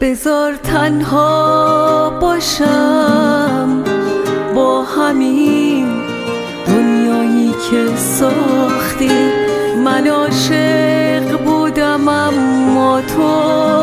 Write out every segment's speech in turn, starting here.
بذار تنها باشم با همین دنیایی که ساختی. من عاشق بودم اما تو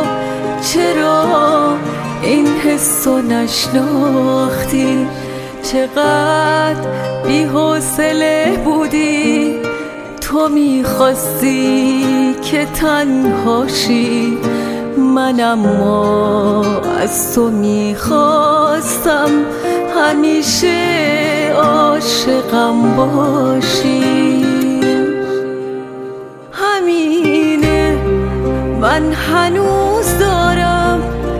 چرا این حسو نشناختی؟ چقدر بی‌حوصله بودی، تو میخواستی که تنهاشی، من اما از تو میخواستم همیشه عاشقم باشی. همینه من هنوز دارم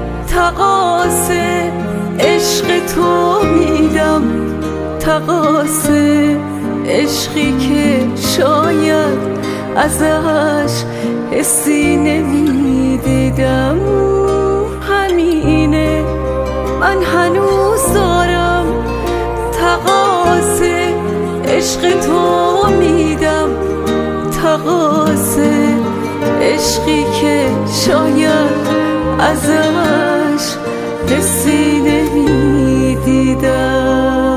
تقاصه عشق تو میدم، تقاصه عشقی که شاید ازش حسی نمیدیدم. همینه من هنوز دارم تقاصه عشق تو میدم، تقاصه عشقی که شاید ازش حسی نمیدیدم.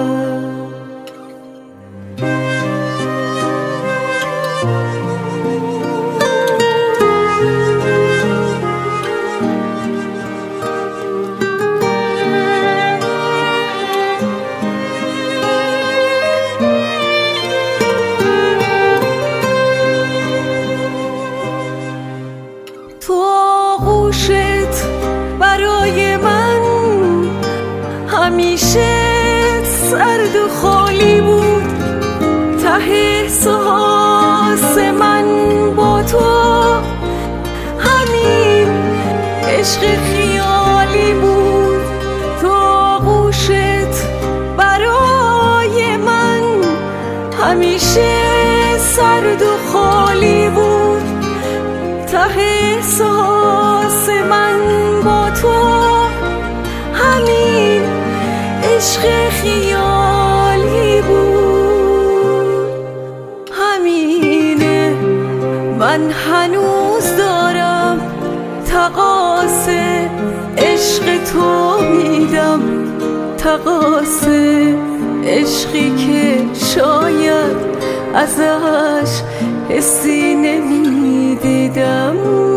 تو آغوشت برای من همیشه سرد و خالی بود، ته احساس من با تو همین عشق خیالی بود. تو آغوشت برای من همیشه سرد و خالی بود، ته احساس من با تو همین عشق خیالی بود. همینه من هنوز دارم تقاصه عشق تو میدم، تقاصه عشقی که شاید ازش حسی نمیدیدم.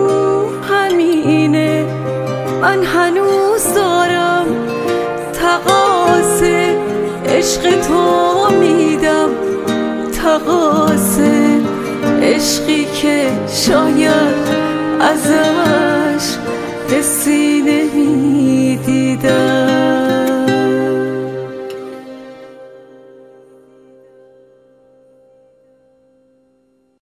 همینه من هنوز دارم تقاصه عشق تو میدم، تقاصه عشقی که شاید ازش حسی نمیدیدم.